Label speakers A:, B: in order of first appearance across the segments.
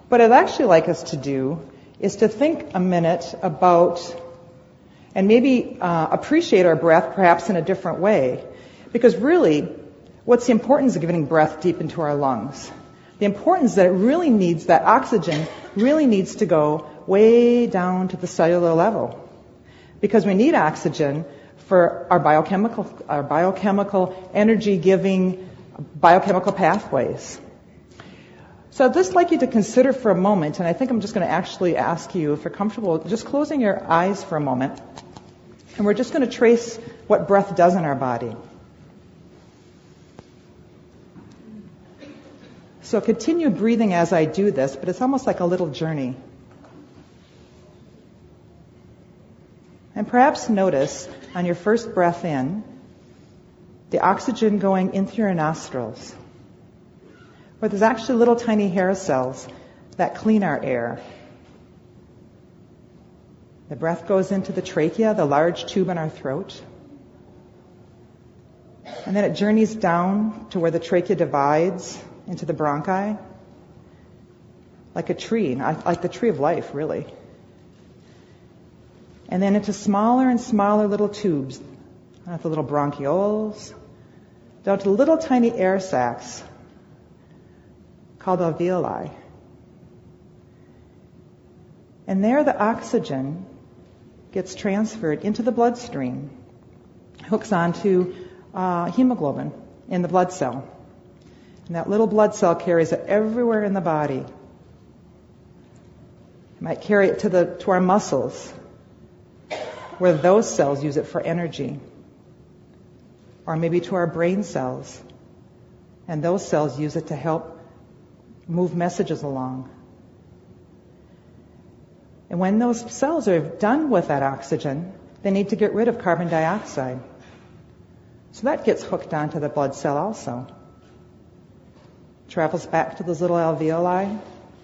A: What I'd actually like us to do is to think a minute about and maybe appreciate our breath perhaps in a different way. Because really, what's the importance of giving breath deep into our lungs? The importance that it really needs, that oxygen really needs to go way down to the cellular level. Because we need oxygen for our biochemical energy-giving biochemical pathways. So I'd just like you to consider for a moment, and I think I'm just going to actually ask you, if you're comfortable, just closing your eyes for a moment. And we're just going to trace what breath does in our body. So continue breathing as I do this, but it's almost like a little journey. And perhaps notice on your first breath in, the oxygen going in through your nostrils, where there's actually little tiny hair cells that clean our air. The breath goes into the trachea, the large tube in our throat. And then it journeys down to where the trachea divides into the bronchi, like a tree, like the tree of life, really. And then into smaller and smaller little tubes, the little bronchioles, down to little tiny air sacs called alveoli. And there the oxygen gets transferred into the bloodstream, hooks onto hemoglobin in the blood cell. And that little blood cell carries it everywhere in the body. It might carry it to our muscles, where those cells use it for energy. Or maybe to our brain cells, and those cells use it to help move messages along. And when those cells are done with that oxygen, they need to get rid of carbon dioxide. So that gets hooked onto the blood cell also. Travels back to those little alveoli,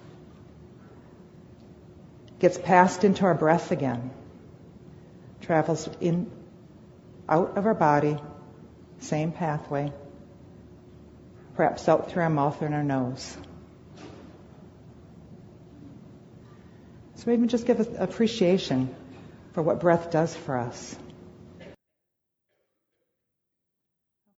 A: gets passed into our breath again, travels in, out of our body, same pathway, perhaps out through our mouth and our nose. So maybe just give us appreciation for what breath does for us.